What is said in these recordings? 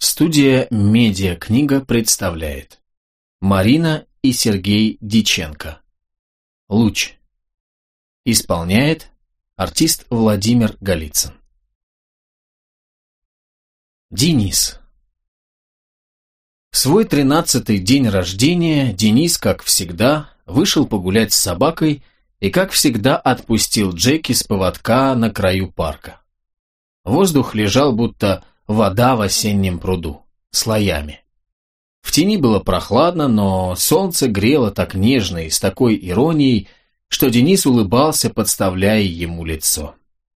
Студия «Медиакнига» представляет Марина и Сергей Диченко. «Луч». Исполняет артист Владимир Голицын. Денис. В свой 13-й день рождения Денис, как всегда, вышел погулять с собакой и, как всегда, отпустил Джеки с поводка на краю парка. Воздух лежал, будто вода в осеннем пруду, слоями. В тени было прохладно, но солнце грело так нежно и с такой иронией, что Денис улыбался, подставляя ему лицо.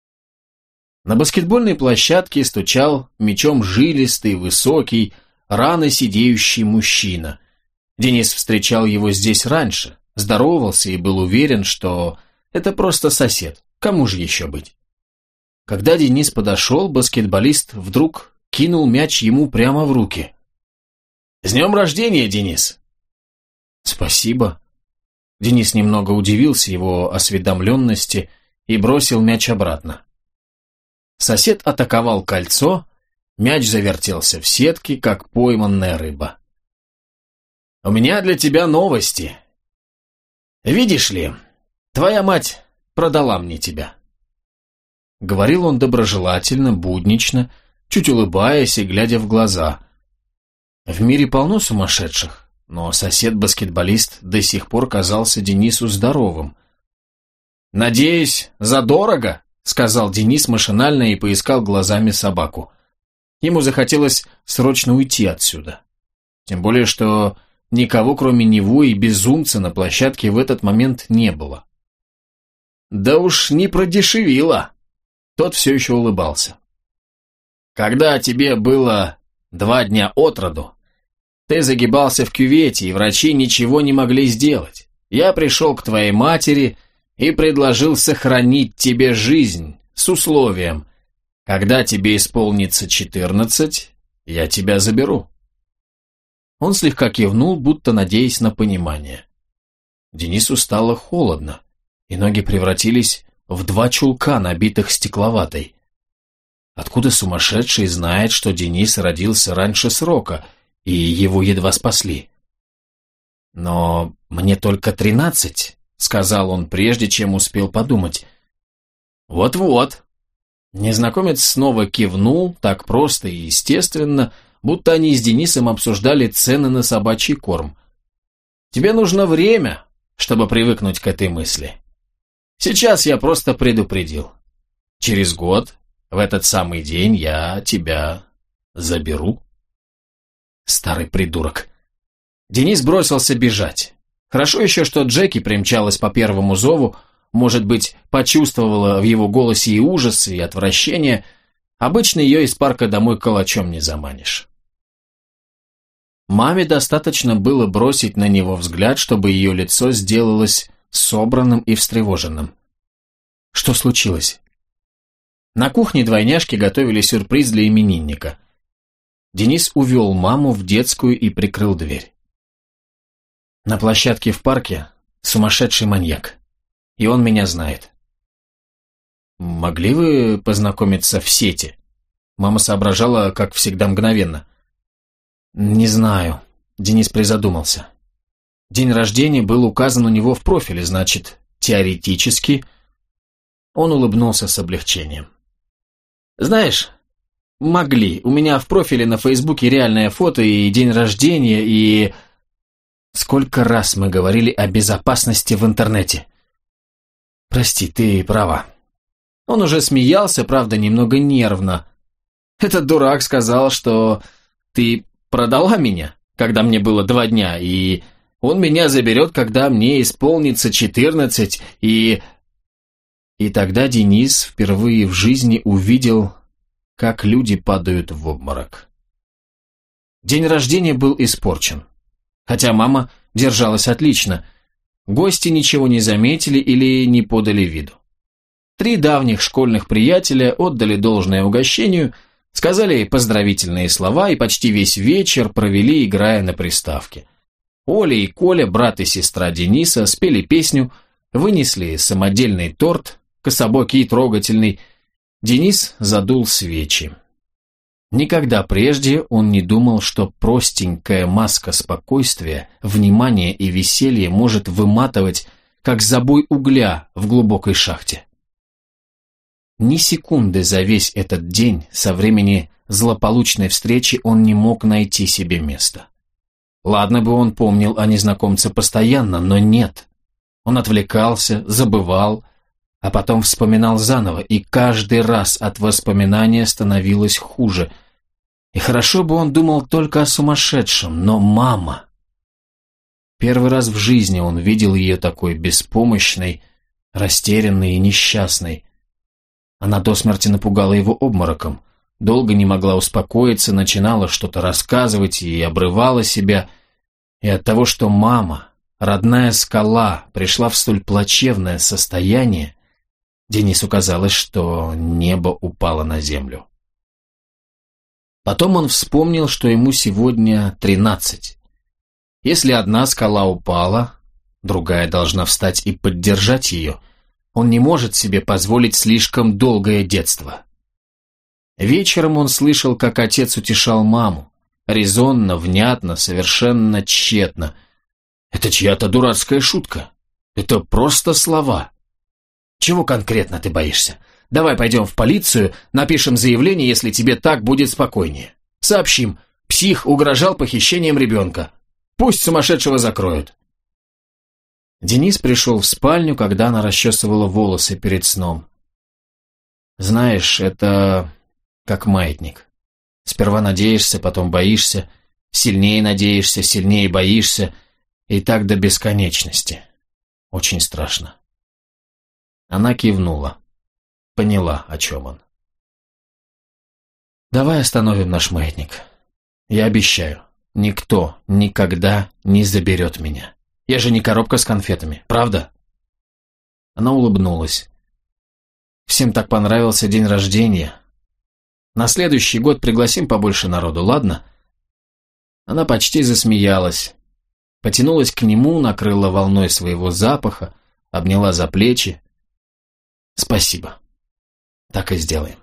На баскетбольной площадке стучал мячом жилистый, высокий, рано сидеющий мужчина. Денис встречал его здесь раньше, здоровался и был уверен, что это просто сосед, кому же еще быть. Когда Денис подошел, баскетболист вдруг кинул мяч ему прямо в руки. «С днем рождения, Денис!» «Спасибо». Денис немного удивился его осведомленности и бросил мяч обратно. Сосед атаковал кольцо, мяч завертелся в сетке, как пойманная рыба. «У меня для тебя новости. Видишь ли, твоя мать продала мне тебя». Говорил он доброжелательно, буднично, чуть улыбаясь и глядя в глаза. В мире полно сумасшедших, но сосед-баскетболист до сих пор казался Денису здоровым. «Надеюсь, задорого?» — сказал Денис машинально и поискал глазами собаку. Ему захотелось срочно уйти отсюда. Тем более, что никого, кроме него и безумца, на площадке в этот момент не было. «Да уж не продешевило!» Тот все еще улыбался. «Когда тебе было 2 дня от роду, ты загибался в кювете, и врачи ничего не могли сделать. Я пришел к твоей матери и предложил сохранить тебе жизнь с условием: когда тебе исполнится 14, я тебя заберу». Он слегка кивнул, будто надеясь на понимание. Денису стало холодно, и ноги превратились в 2 чулка, набитых стекловатой. Откуда сумасшедший знает, что Денис родился раньше срока, и его едва спасли? «Но мне только 13», — сказал он, прежде чем успел подумать. «Вот-вот». Незнакомец снова кивнул, так просто и естественно, будто они с Денисом обсуждали цены на собачий корм. «Тебе нужно время, чтобы привыкнуть к этой мысли. Сейчас я просто предупредил. Через год, в этот самый день, я тебя заберу». Старый придурок. Денис бросился бежать. Хорошо еще, что Джеки примчалась по первому зову, может быть, почувствовала в его голосе и ужас, и отвращение. Обычно ее из парка домой калачом не заманишь. Маме достаточно было бросить на него взгляд, чтобы ее лицо сделалось собранным и встревоженным. Что случилось? На кухне двойняшки готовили сюрприз для именинника. Денис увел маму в детскую и прикрыл дверь. На площадке в парке сумасшедший маньяк. И он меня знает. «Могли вы познакомиться в сети?» Мама соображала, как всегда, мгновенно. «Не знаю», — Денис призадумался. День рождения был указан у него в профиле, значит, теоретически. Он улыбнулся с облегчением. «Знаешь, могли. У меня в профиле на Фейсбуке реальное фото и день рождения, и... Сколько раз мы говорили о безопасности в интернете. Прости, ты права». Он уже смеялся, правда, немного нервно. «Этот дурак сказал, что ты продала меня, когда мне было 2 дня, и он меня заберет, когда мне исполнится 14, и...» И тогда Денис впервые в жизни увидел, как люди падают в обморок. День рождения был испорчен. Хотя мама держалась отлично. Гости ничего не заметили или не подали виду. 3 давних школьных приятеля отдали должное угощению, сказали поздравительные слова и почти весь вечер провели, играя на приставке. Оля и Коля, брат и сестра Дениса, спели песню, вынесли самодельный торт, кособокий и трогательный. Денис задул свечи. Никогда прежде он не думал, что простенькая маска спокойствия, внимания и веселья может выматывать, как забой угля в глубокой шахте. Ни секунды за весь этот день, со времени злополучной встречи, он не мог найти себе места. Ладно бы он помнил о незнакомце постоянно, но нет. Он отвлекался, забывал, а потом вспоминал заново, и каждый раз от воспоминания становилось хуже. И хорошо бы он думал только о сумасшедшем, но мама... Первый раз в жизни он видел ее такой беспомощной, растерянной и несчастной. Она до смерти напугала его обмороком, долго не могла успокоиться, начинала что-то рассказывать и обрывала себя. И от того, что мама, родная скала, пришла в столь плачевное состояние, Денису казалось, что небо упало на землю. Потом он вспомнил, что ему сегодня 13. Если одна скала упала, другая должна встать и поддержать ее. Он не может себе позволить слишком долгое детство. Вечером он слышал, как отец утешал маму. Резонно, внятно, совершенно тщетно. Это чья-то дурацкая шутка. Это просто слова. Чего конкретно ты боишься? Давай пойдем в полицию, напишем заявление, если тебе так будет спокойнее. Сообщим, псих угрожал похищением ребенка. Пусть сумасшедшего закроют. Денис пришел в спальню, когда она расчесывала волосы перед сном. Знаешь, это как маятник. Сперва надеешься, потом боишься, сильнее надеешься, сильнее боишься, и так до бесконечности. Очень страшно. Она кивнула. Поняла, о чем он. Давай остановим наш маятник. Я обещаю, никто никогда не заберет меня. Я же не коробка с конфетами, правда? Она улыбнулась. Всем так понравился день рождения. На следующий год пригласим побольше народу, ладно? Она почти засмеялась. Потянулась к нему, накрыла волной своего запаха, обняла за плечи. Спасибо. Так и сделаем.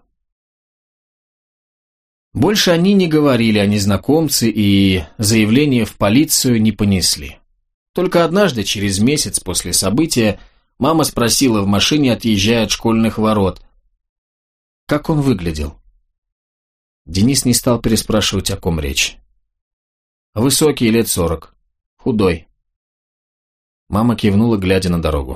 Больше они не говорили о незнакомце и заявление в полицию не понесли. Только однажды, через месяц после события, мама спросила в машине, отъезжая от школьных ворот, как он выглядел. Денис не стал переспрашивать, о ком речь. Высокий, лет 40, худой. Мама кивнула, глядя на дорогу.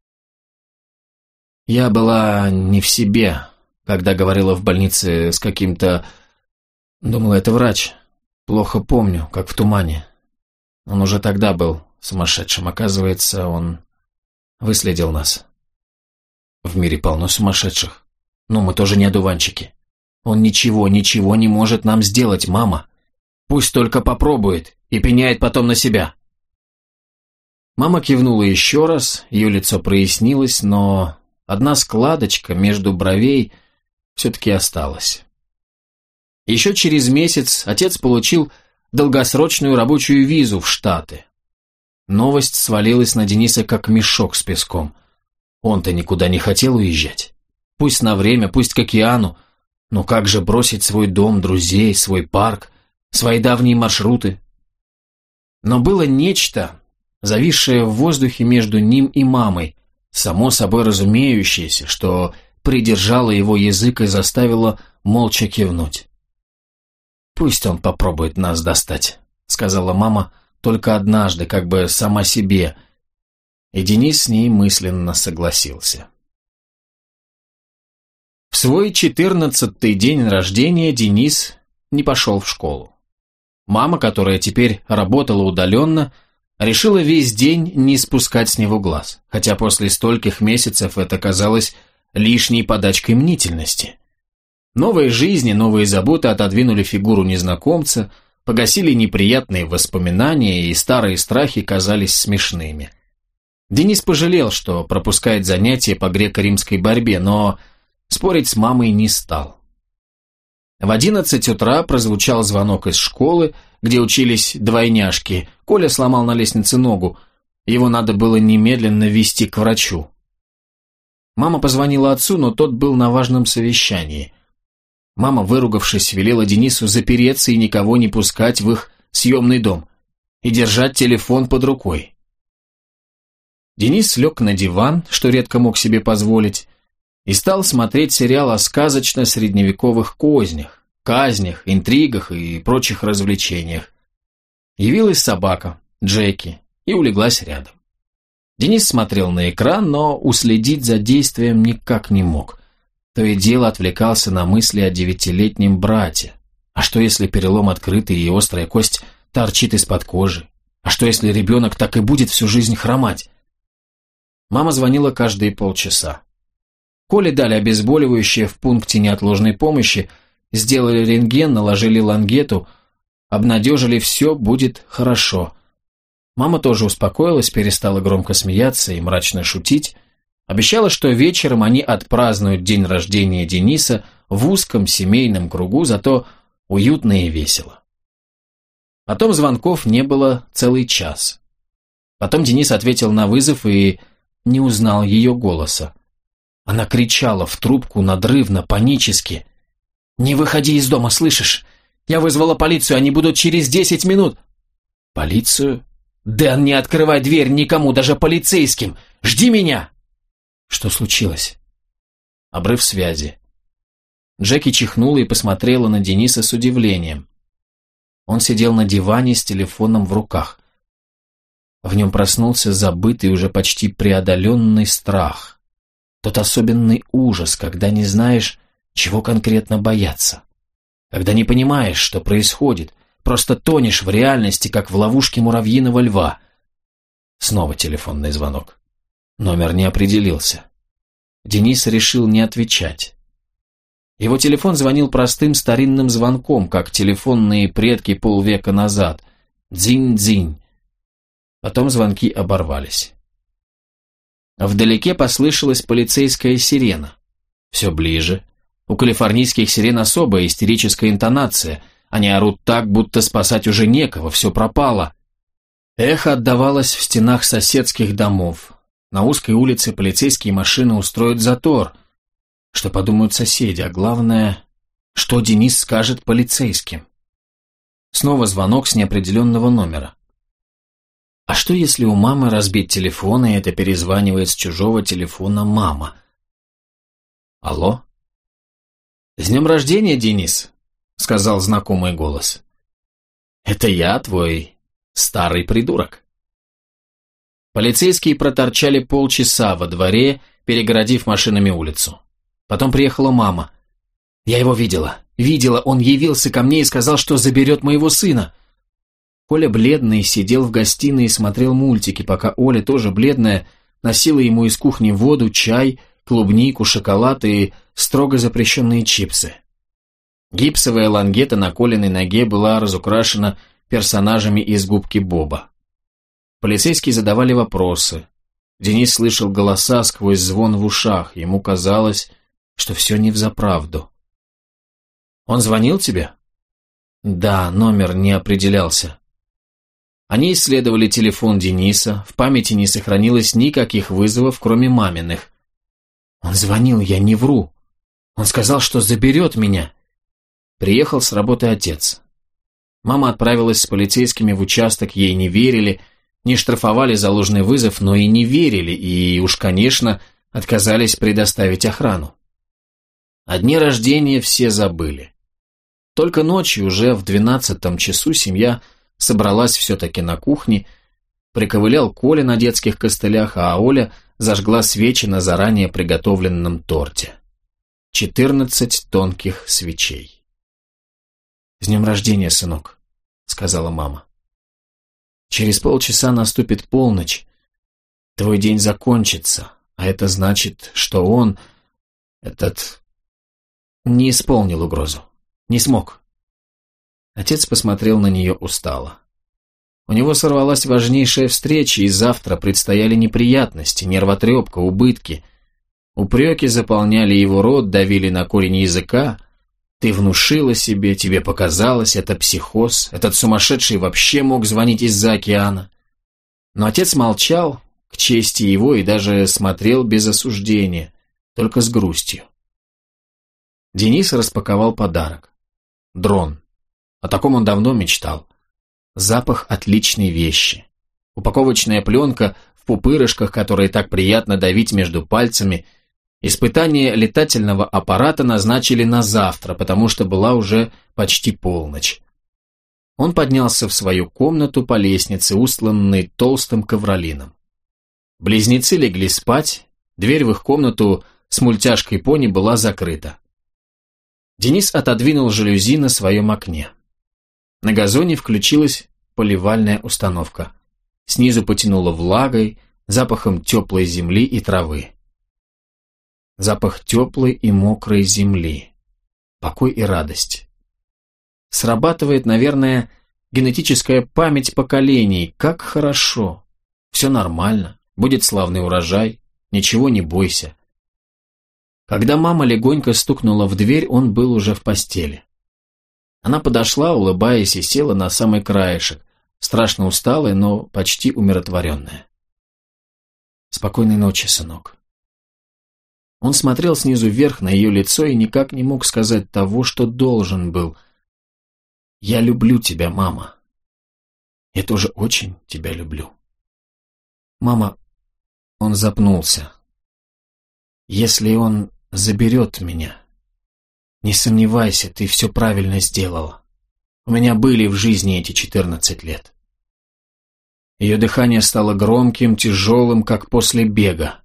Я была не в себе, когда говорила в больнице с каким-то... Думала, это врач. Плохо помню, как в тумане. Он уже тогда был сумасшедшим. Оказывается, он выследил нас. В мире полно сумасшедших. Но мы тоже не одуванчики. Он ничего не может нам сделать, мама. Пусть только попробует и пеняет потом на себя. Мама кивнула еще раз, ее лицо прояснилось, но одна складочка между бровей все-таки осталась. Еще через месяц отец получил долгосрочную рабочую визу в Штаты. Новость свалилась на Дениса как мешок с песком. Он-то никуда не хотел уезжать. Пусть на время, пусть к океану, но как же бросить свой дом, друзей, свой парк, свои давние маршруты? Но было нечто, зависшее в воздухе между ним и мамой, само собой разумеющееся, что придержало его язык и заставило молча кивнуть. «Пусть он попробует нас достать», — сказала мама только однажды, как бы сама себе, и Денис с ней мысленно согласился. В свой 14-й день рождения Денис не пошел в школу. Мама, которая теперь работала удаленно, решила весь день не спускать с него глаз, хотя после стольких месяцев это казалось лишней подачкой мнительности. Новые жизни, новые заботы отодвинули фигуру незнакомца, погасили неприятные воспоминания, и старые страхи казались смешными. Денис пожалел, что пропускает занятия по греко-римской борьбе, но спорить с мамой не стал. В 11 утра прозвучал звонок из школы, где учились двойняшки. Коля сломал на лестнице ногу. Его надо было немедленно везти к врачу. Мама позвонила отцу, но тот был на важном совещании. Мама, выругавшись, велела Денису запереться и никого не пускать в их съемный дом и держать телефон под рукой. Денис лег на диван, что редко мог себе позволить, и стал смотреть сериал о сказочно-средневековых кознях, казнях, интригах и прочих развлечениях. Явилась собака, Джеки, и улеглась рядом. Денис смотрел на экран, но уследить за действием никак не мог. То и дело отвлекался на мысли о 9-летнем брате. А что если перелом открытый и острая кость торчит из-под кожи? А что если ребенок так и будет всю жизнь хромать? Мама звонила каждые полчаса. Коле дали обезболивающее в пункте неотложной помощи, сделали рентген, наложили лангету, обнадежили, все будет хорошо. Мама тоже успокоилась, перестала громко смеяться и мрачно шутить, обещала, что вечером они отпразднуют день рождения Дениса в узком семейном кругу, зато уютно и весело. Потом звонков не было целый час. Потом Денис ответил на вызов и не узнал ее голоса. Она кричала в трубку надрывно, панически. «Не выходи из дома, слышишь? Я вызвала полицию, они будут через 10 минут». «Полицию? Дэн, не открывай дверь никому, даже полицейским! Жди меня!» Что случилось? Обрыв связи. Джеки чихнула и посмотрела на Дениса с удивлением. Он сидел на диване с телефоном в руках. В нем проснулся забытый, уже почти преодоленный страх. Тот особенный ужас, когда не знаешь, чего конкретно бояться. Когда не понимаешь, что происходит, просто тонешь в реальности, как в ловушке муравьиного льва. Снова телефонный звонок. Номер не определился. Денис решил не отвечать. Его телефон звонил простым старинным звонком, как телефонные предки полвека назад. Дзинь-дзинь. Потом звонки оборвались. Вдалеке послышалась полицейская сирена. Все ближе. У калифорнийских сирен особая истерическая интонация. Они орут так, будто спасать уже некого, все пропало. Эхо отдавалось в стенах соседских домов. На узкой улице полицейские машины устроят затор. Что подумают соседи, а главное, что Денис скажет полицейским. Снова звонок с неопределенного номера. А что если у мамы разбит телефон, и это перезванивает с чужого телефона мама? Алло? «С днем рождения, Денис», — сказал знакомый голос. «Это я, твой старый придурок». Полицейские проторчали полчаса во дворе, перегородив машинами улицу. Потом приехала мама. «Я его видела. Видела, он явился ко мне и сказал, что заберет моего сына». Коля, бледный, сидел в гостиной и смотрел мультики, пока Оля, тоже бледная, носила ему из кухни воду, чай, клубнику, шоколад и строго запрещенные чипсы. Гипсовая лангета на Колиной ноге была разукрашена персонажами из «Губки Боба». Полицейские задавали вопросы. Денис слышал голоса сквозь звон в ушах. Ему казалось, что все не взаправду. «Он звонил тебе?» «Да, номер не определялся». Они исследовали телефон Дениса, в памяти не сохранилось никаких вызовов, кроме маминых. «Он звонил, я не вру. Он сказал, что заберет меня». Приехал с работы отец. Мама отправилась с полицейскими в участок, ей не верили, не штрафовали за ложный вызов, но и не верили, и уж, конечно, отказались предоставить охрану. О дне рождения все забыли. Только ночью, уже в 12 часу, семья собралась все-таки на кухне, приковылял Коля на детских костылях, а Оля зажгла свечи на заранее приготовленном торте. 14 тонких свечей. «С днем рождения, сынок», — сказала мама. «Через полчаса наступит полночь. Твой день закончится, а это значит, что он, не исполнил угрозу, не смог». Отец посмотрел на нее устало. У него сорвалась важнейшая встреча, и завтра предстояли неприятности, нервотрепка, убытки. Упреки заполняли его рот, давили на корень языка. Ты внушила себе, тебе показалось, это психоз, этот сумасшедший вообще мог звонить из-за океана. Но отец молчал, к чести его, и даже смотрел без осуждения, только с грустью. Денис распаковал подарок. Дрон. О таком он давно мечтал. Запах отличной вещи. Упаковочная пленка в пупырышках, которые так приятно давить между пальцами. Испытание летательного аппарата назначили на завтра, потому что была уже почти полночь. Он поднялся в свою комнату по лестнице, устланной толстым ковролином. Близнецы легли спать, дверь в их комнату с мультяшкой пони была закрыта. Денис отодвинул жалюзи на своем окне. На газоне включилась поливальная установка. Снизу потянуло влагой, запахом теплой земли и травы. Запах теплой и мокрой земли. Покой и радость. Срабатывает, наверное, генетическая память поколений. Как хорошо. Все нормально. Будет славный урожай. Ничего не бойся. Когда мама легонько стукнула в дверь, он был уже в постели. Она подошла, улыбаясь, и села на самый краешек, страшно усталая, но почти умиротворенная. «Спокойной ночи, сынок». Он смотрел снизу вверх на ее лицо и никак не мог сказать того, что должен был. «Я люблю тебя, мама. Я тоже очень тебя люблю». «Мама...» Он запнулся. «Если он заберет меня, не сомневайся, ты все правильно сделала. У меня были в жизни эти 14 лет». Ее дыхание стало громким, тяжелым, как после бега.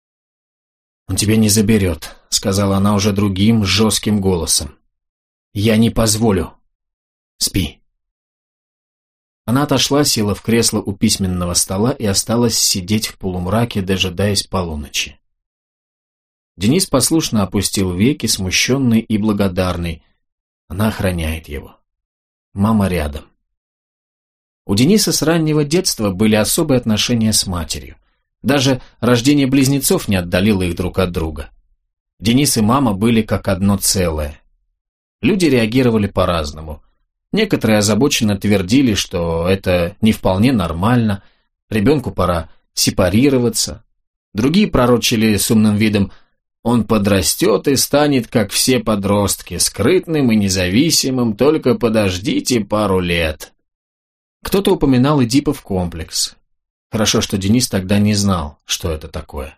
«Он тебя не заберет», — сказала она уже другим, жестким голосом. «Я не позволю. Спи». Она отошла, села в кресло у письменного стола и осталась сидеть в полумраке, дожидаясь полуночи. Денис послушно опустил веки, смущенный и благодарный. Она охраняет его. Мама рядом. У Дениса с раннего детства были особые отношения с матерью. Даже рождение близнецов не отдалило их друг от друга. Денис и мама были как одно целое. Люди реагировали по-разному. Некоторые озабоченно твердили, что это не вполне нормально, ребенку пора сепарироваться. Другие пророчили с умным видом: он подрастет и станет, как все подростки, скрытным и независимым, только подождите пару лет. Кто-то упоминал Эдипов комплекс. Хорошо, что Денис тогда не знал, что это такое.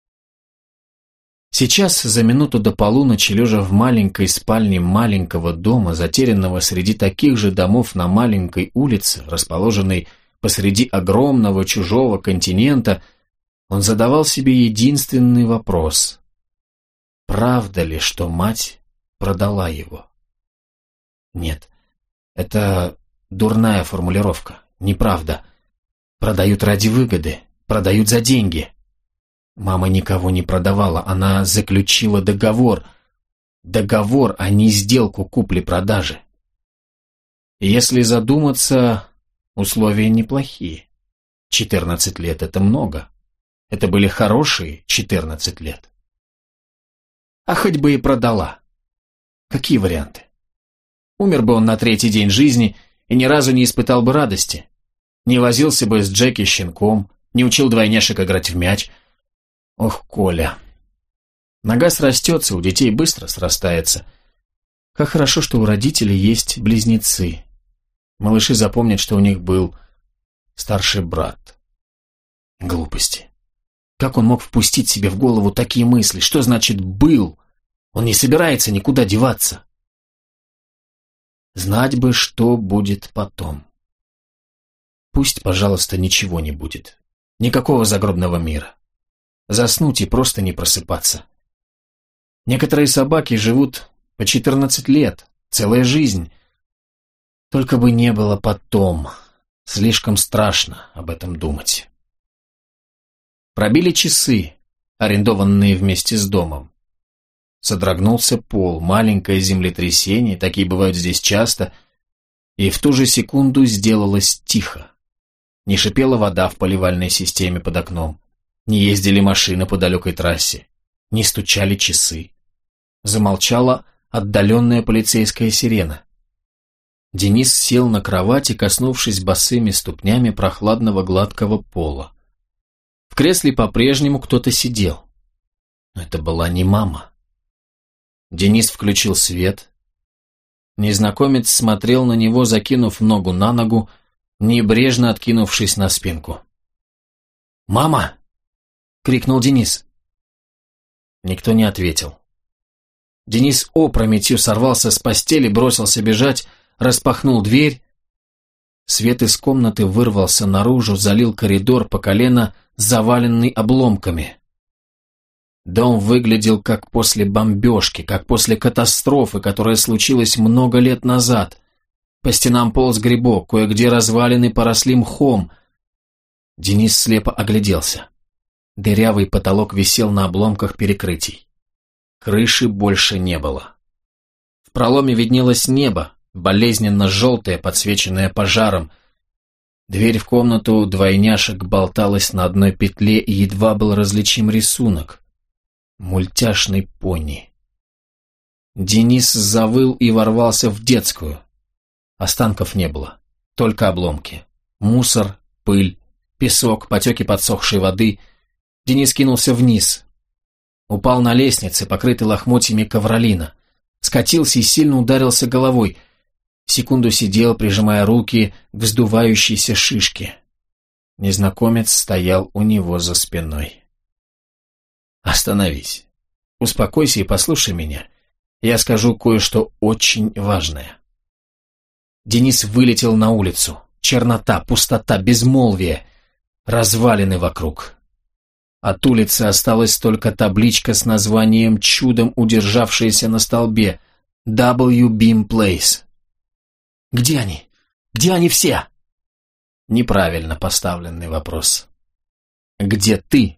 Сейчас, за минуту до полуночи, лежа в маленькой спальне маленького дома, затерянного среди таких же домов на маленькой улице, расположенной посреди огромного чужого континента, он задавал себе единственный вопрос. Правда ли, что мать продала его? Нет, это дурная формулировка, неправда. Продают ради выгоды, продают за деньги. Мама никого не продавала, она заключила договор. Договор, а не сделку купли-продажи. Если задуматься, условия неплохие. 14 лет – это много. Это были хорошие 14 лет. А хоть бы и продала. Какие варианты? Умер бы он на 3-й день жизни и ни разу не испытал бы радости. Не возился бы с Джеки щенком, не учил двойняшек играть в мяч. Ох, Коля. Нога срастется, у детей быстро срастается. Как хорошо, что у родителей есть близнецы. Малыши запомнят, что у них был старший брат. Глупости. Как он мог впустить себе в голову такие мысли? Что значит «был»? Он не собирается никуда деваться. Знать бы, что будет потом. Пусть, пожалуйста, ничего не будет. Никакого загробного мира. Заснуть и просто не просыпаться. Некоторые собаки живут по 14 лет, целая жизнь. Только бы не было потом. Слишком страшно об этом думать. Пробили часы, арендованные вместе с домом. Содрогнулся пол, маленькое землетрясение, такие бывают здесь часто, и в ту же секунду сделалось тихо. Не шипела вода в поливальной системе под окном, не ездили машины по далекой трассе, не стучали часы. Замолчала отдаленная полицейская сирена. Денис сел на кровати, коснувшись босыми ступнями прохладного гладкого пола. В кресле по-прежнему кто-то сидел. Но это была не мама. Денис включил свет. Незнакомец смотрел на него, закинув ногу на ногу, небрежно откинувшись на спинку. «Мама!» — крикнул Денис. Никто не ответил. Денис опрометью сорвался с постели, бросился бежать, распахнул дверь. Свет из комнаты вырвался наружу, залил коридор по колено, заваленный обломками. Дом выглядел как после бомбежки, как после катастрофы, которая случилась много лет назад. По стенам полз грибок, кое-где развалины поросли мхом. Денис слепо огляделся. Дырявый потолок висел на обломках перекрытий. Крыши больше не было. В проломе виднелось небо, болезненно желтое, подсвеченное пожаром. Дверь в комнату двойняшек болталась на одной петле, и едва был различим рисунок. Мультяшный пони. Денис завыл и ворвался в детскую. Останков не было, только обломки. Мусор, пыль, песок, потеки подсохшей воды. Денис кинулся вниз. Упал на лестнице, покрытый лохмотьями ковролина. Скатился и сильно ударился головой. Секунду сидел, прижимая руки к вздувающейся шишке. Незнакомец стоял у него за спиной. «Остановись. Успокойся и послушай меня. Я скажу кое-что очень важное». Денис вылетел на улицу. Чернота, пустота, безмолвие. Развалины вокруг. От улицы осталась только табличка с названием, чудом удержавшаяся на столбе. W Beam Place. «Где они? Где они все?» Неправильно поставленный вопрос. «Где ты?»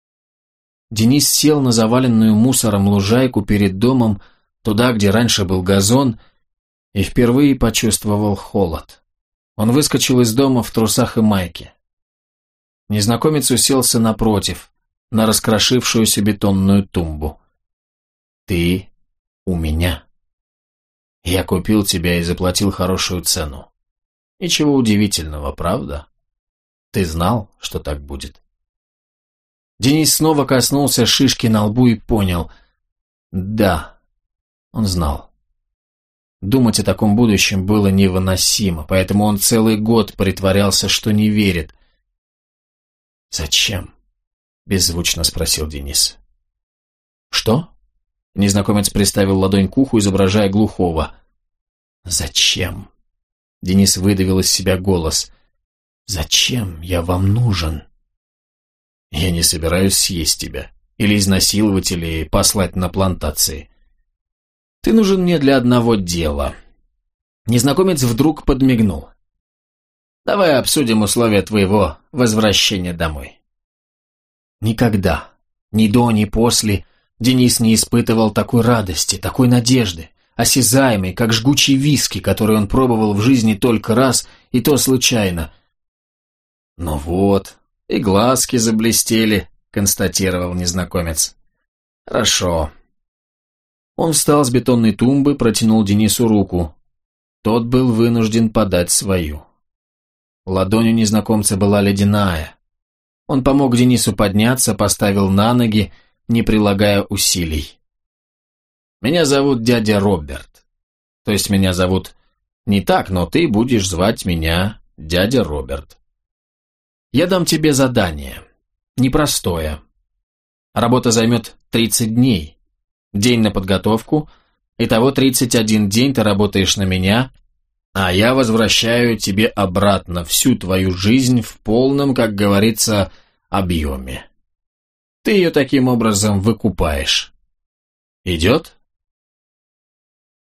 Денис сел на заваленную мусором лужайку перед домом, туда, где раньше был газон, и впервые почувствовал холод. Он выскочил из дома в трусах и майке. Незнакомец уселся напротив, на раскрошившуюся бетонную тумбу. «Ты у меня. Я купил тебя и заплатил хорошую цену. Ничего удивительного, правда? Ты знал, что так будет?» Денис снова коснулся шишки на лбу и понял. Да, он знал. Думать о таком будущем было невыносимо, поэтому он целый год притворялся, что не верит. «Зачем?» — беззвучно спросил Денис. «Что?» — незнакомец приставил ладонь к уху, изображая глухого. «Зачем?» — Денис выдавил из себя голос. «Зачем я вам нужен?» «Я не собираюсь съесть тебя, или изнасиловать, или послать на плантации. Ты нужен мне для одного дела». Незнакомец вдруг подмигнул. «Давай обсудим условия твоего возвращения домой». Никогда, ни до, ни после, Денис не испытывал такой радости, такой надежды, осязаемой, как жгучий виски, который он пробовал в жизни только раз, и то случайно. «Ну вот, и глазки заблестели», — констатировал незнакомец. «Хорошо». Он встал с бетонной тумбы, протянул Денису руку. Тот был вынужден подать свою. Ладонь у незнакомца была ледяная. Он помог Денису подняться, поставил на ноги, не прилагая усилий. «Меня зовут дядя Роберт. То есть меня зовут не так, но ты будешь звать меня дядя Роберт. Я дам тебе задание. Непростое. Работа займет 30 дней. День на подготовку. Итого 31 день ты работаешь на меня, а я возвращаю тебе обратно всю твою жизнь в полном, как говорится, объеме. Ты ее таким образом выкупаешь. Идет?»